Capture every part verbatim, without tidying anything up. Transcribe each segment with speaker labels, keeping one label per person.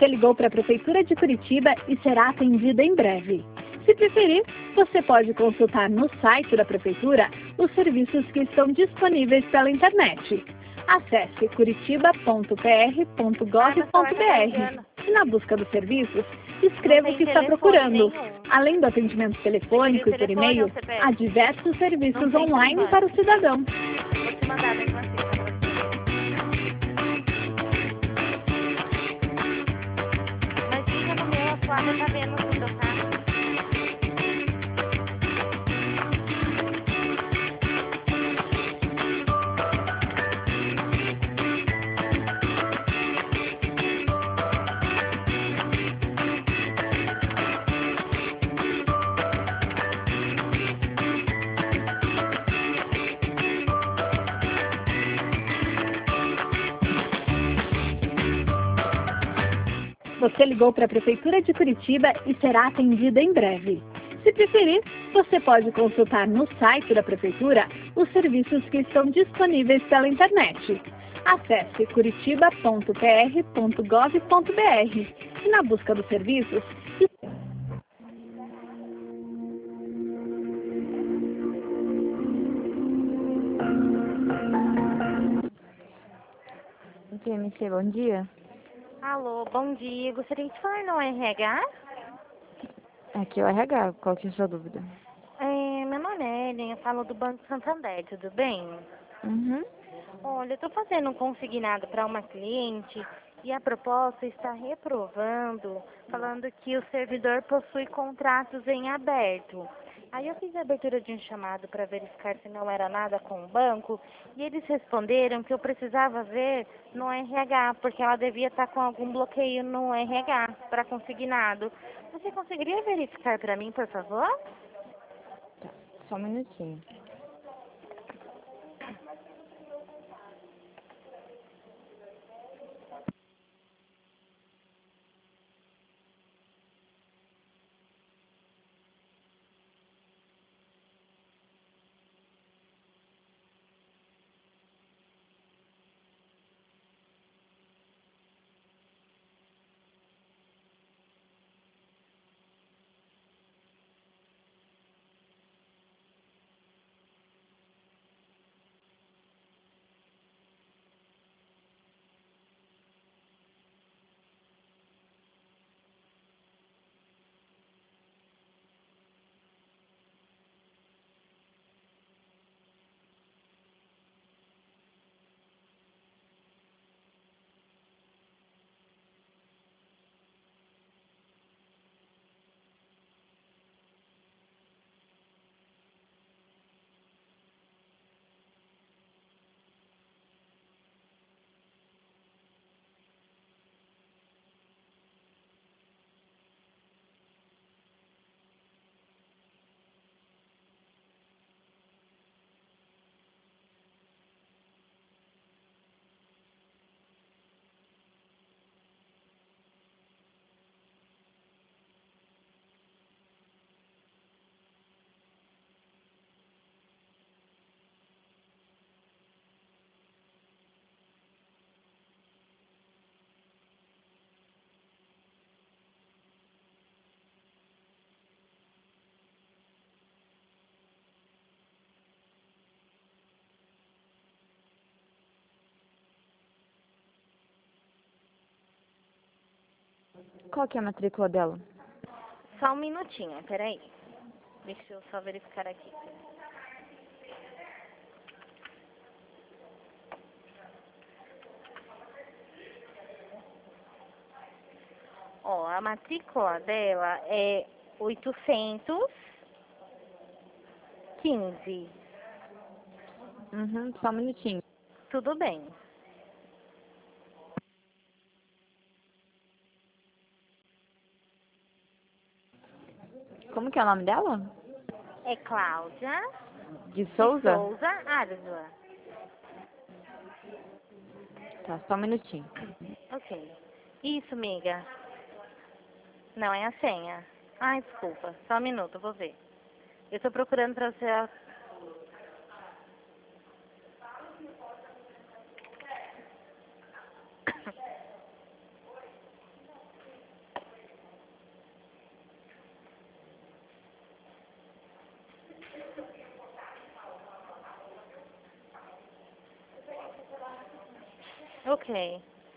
Speaker 1: Você ligou para a Prefeitura de Curitiba e será atendido em breve. Se preferir, você pode consultar no site da Prefeitura os serviços que estão disponíveis pela internet. Acesse curitiba ponto p r ponto gov ponto b r e na busca dos serviços, escreva o que está procurando. Além do atendimento telefônico e por e-mail, há diversos serviços online para o cidadão.
Speaker 2: Vou te mandar mesmo assim. Mas fica no meu, a Flávia tá vendo no seu carro.
Speaker 1: Você ligou para a Prefeitura de Curitiba e será atendido em breve. Se preferir, você pode consultar no site da Prefeitura os serviços que estão disponíveis pela internet. Acesse curitiba ponto p r ponto gov ponto b r e na busca dos serviços,
Speaker 3: T M C, bom dia.
Speaker 2: Alô, bom dia. Gostaria de falar no R H?
Speaker 3: Aqui é o R H, qual que é a sua dúvida?
Speaker 2: É, meu nome é Ellen, eu falo do Banco Santander, tudo bem?
Speaker 3: Uhum.
Speaker 2: Olha, eu estou fazendo um consignado para uma cliente e a proposta está reprovando, falando que o servidor possui contratos em aberto. Aí eu fiz a abertura de um chamado para verificar se não era nada com o banco e eles responderam que eu precisava ver no R H, porque ela devia estar com algum bloqueio no R H para consignado. Você conseguiria verificar para mim, por favor?
Speaker 3: Tá, só um minutinho. Qual que é a matrícula dela?
Speaker 2: Só um minutinho, peraí. Deixa eu só verificar aqui. Ó, a matrícula dela é oitocentos e quinze.
Speaker 3: Uhum, só um minutinho.
Speaker 2: Tudo bem.
Speaker 3: Como que é o nome dela?
Speaker 2: É Cláudia
Speaker 3: De
Speaker 2: de
Speaker 3: Souza?
Speaker 2: Souza Árvula.
Speaker 3: Tá, só um minutinho.
Speaker 2: Ok. Isso, amiga. Não, é a senha. Ai, desculpa. Só um minuto, eu vou ver. Eu tô procurando pra você... a- Ok.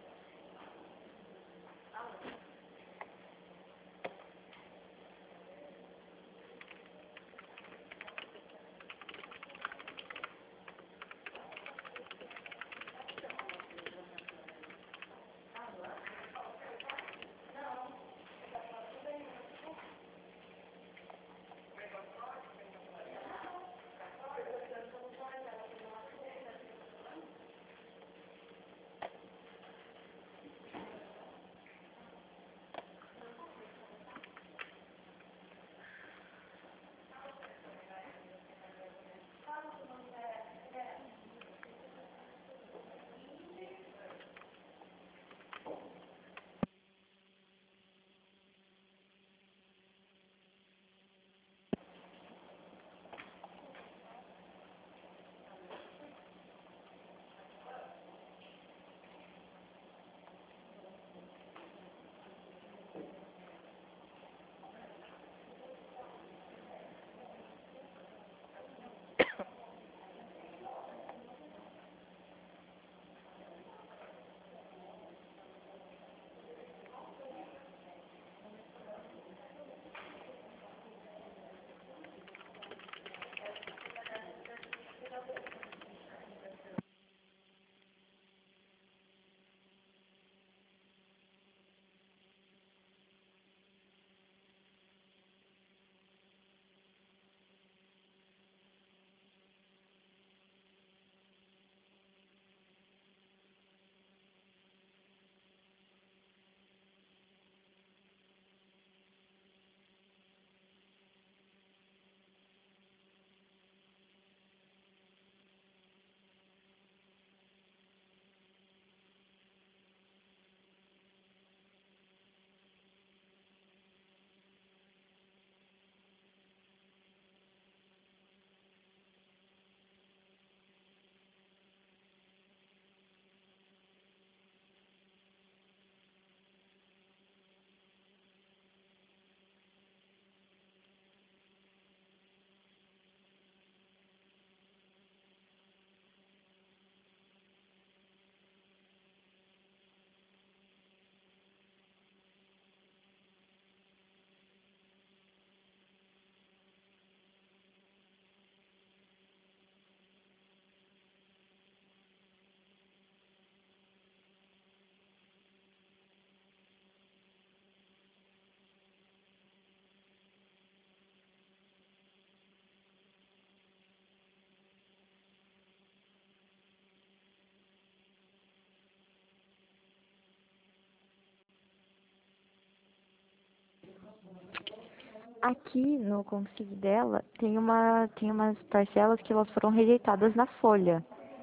Speaker 3: Aqui no Consig dela tem uma tem umas parcelas que elas foram rejeitadas na folha.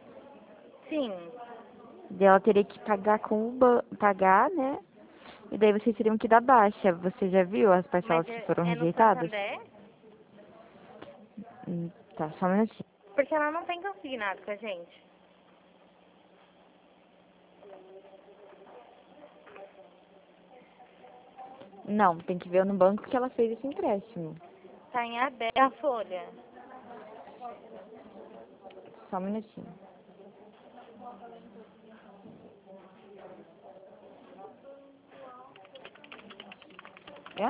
Speaker 2: Sim.
Speaker 3: Daí ela teria que pagar com o ban pagar, né? E daí vocês teriam que dar baixa. Você já viu as parcelas
Speaker 2: Mas
Speaker 3: que
Speaker 2: é,
Speaker 3: foram
Speaker 2: é no
Speaker 3: rejeitadas?
Speaker 2: Santander?
Speaker 3: Hum, tá, só um minutinho.
Speaker 2: Porque ela não tem consignado com a gente.
Speaker 3: Não, tem que ver no banco que ela fez esse empréstimo.
Speaker 2: Tá em aberto a folha.
Speaker 3: Só um minutinho. É?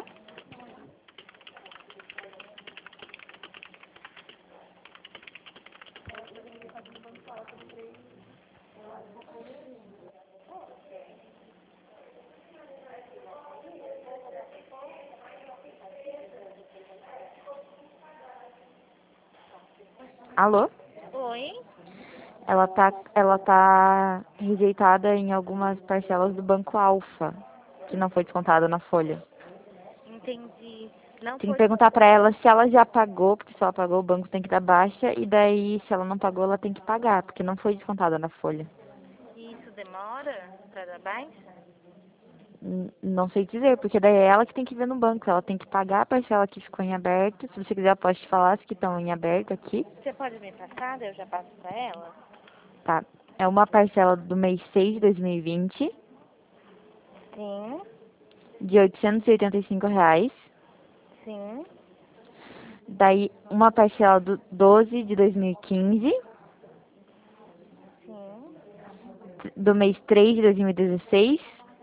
Speaker 3: Alô?
Speaker 2: Oi?
Speaker 3: Ela tá, ela tá rejeitada em algumas parcelas do Banco Alfa, que não foi descontada na folha.
Speaker 2: Entendi. Não
Speaker 3: Tem que
Speaker 2: foi.
Speaker 3: perguntar pra ela se ela já pagou, porque se ela pagou, o banco tem que dar baixa, e daí, se ela não pagou, ela tem que pagar, porque não foi descontada na folha.
Speaker 2: E isso demora pra dar baixa?
Speaker 3: N- Não sei dizer, porque daí é ela que tem que ver no banco. Ela tem que pagar a parcela que ficou em aberto. Se você quiser, eu posso te falar as que estão em aberto aqui.
Speaker 2: Você pode me passar, daí eu já passo pra ela?
Speaker 3: Tá. É uma parcela do mês seis de dois mil e vinte,
Speaker 2: Sim,
Speaker 3: de oitocentos e oitenta e cinco reais.
Speaker 2: sim,
Speaker 3: Daí, uma parcela do doze de dois mil e quinze,
Speaker 2: sim.
Speaker 3: do mês três de dois mil e dezesseis,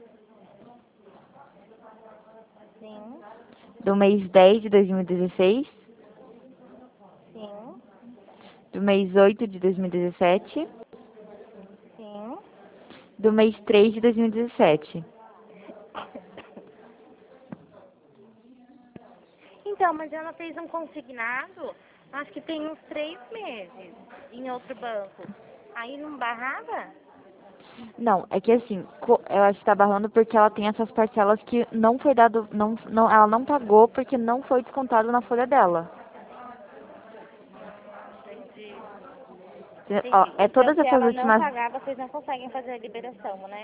Speaker 2: Sim,
Speaker 3: do mês dez de dois mil e dezesseis,
Speaker 2: sim,
Speaker 3: do mês oito de dois mil e dezessete,
Speaker 2: sim.
Speaker 3: do mês três de dois mil e dezessete.
Speaker 2: Então, mas ela fez um consignado, acho que tem uns três meses, em outro banco. Aí não barrava?
Speaker 3: Não, é que assim, co- eu acho que tá barrando porque ela tem essas parcelas que não foi dado, não, não, ela não pagou porque não foi descontado na folha dela.
Speaker 2: Entendi.
Speaker 3: Cê- Ó,
Speaker 2: Entendi.
Speaker 3: é
Speaker 2: Então,
Speaker 3: todas
Speaker 2: se
Speaker 3: essas
Speaker 2: ela não
Speaker 3: últimas.
Speaker 2: pagar, vocês não conseguem fazer a liberação, né?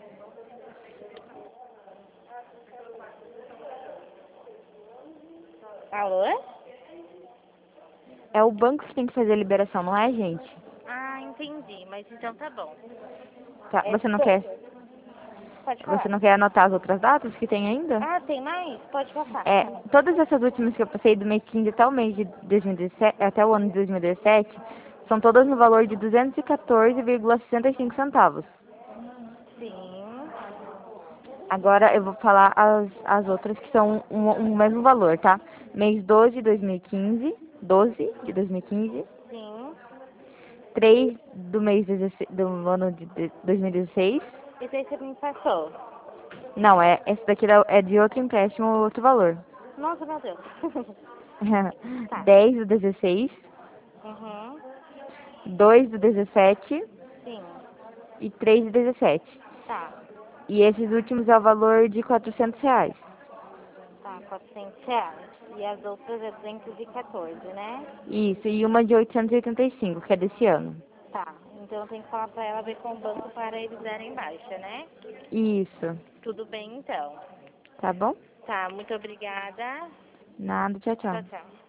Speaker 2: Alô?
Speaker 3: É o banco que tem que fazer a liberação, não é a gente.
Speaker 2: Ah, entendi. Mas então tá bom.
Speaker 3: Tá?
Speaker 2: É,
Speaker 3: Você não
Speaker 2: to-
Speaker 3: quer,
Speaker 2: Pode
Speaker 3: você
Speaker 2: falar.
Speaker 3: não quer anotar as outras datas que tem ainda?
Speaker 2: Ah, tem mais? Pode passar.
Speaker 3: É, todas essas últimas que eu passei do mês quinze até o mês de dois mil e dezessete, até o ano de dois mil e dezessete, são todas no valor de duzentos e quatorze vírgula sessenta e cinco centavos.
Speaker 2: Sim,
Speaker 3: Agora eu vou falar as, as outras que são o um, um mesmo valor, tá? Mês doze de dois mil e quinze, doze de dois mil e quinze,
Speaker 2: sim.
Speaker 3: três do mês dezesseis, do ano de de dois mil e dezesseis.
Speaker 2: Esse aí você me passou.
Speaker 3: Não, é, esse daqui é de outro empréstimo, outro valor.
Speaker 2: Nossa, meu Deus. Tá.
Speaker 3: dez do dezesseis,
Speaker 2: Uhum.
Speaker 3: dois do dezessete
Speaker 2: Sim,
Speaker 3: e três do dezessete.
Speaker 2: tá.
Speaker 3: E esses últimos é o valor de quatrocentos reais.
Speaker 2: Tá, quatrocentos reais. E as outras é duzentos e quatorze, né?
Speaker 3: Isso, e uma de oitocentos e oitenta e cinco, que é desse ano.
Speaker 2: Tá. Então eu tenho que falar pra ela ver com o banco para eles darem baixa, né?
Speaker 3: Isso,
Speaker 2: Tudo bem, então.
Speaker 3: tá bom?
Speaker 2: Tá, muito obrigada.
Speaker 3: Nada, tchau,
Speaker 2: Tchau,
Speaker 3: tchau.
Speaker 2: tchau.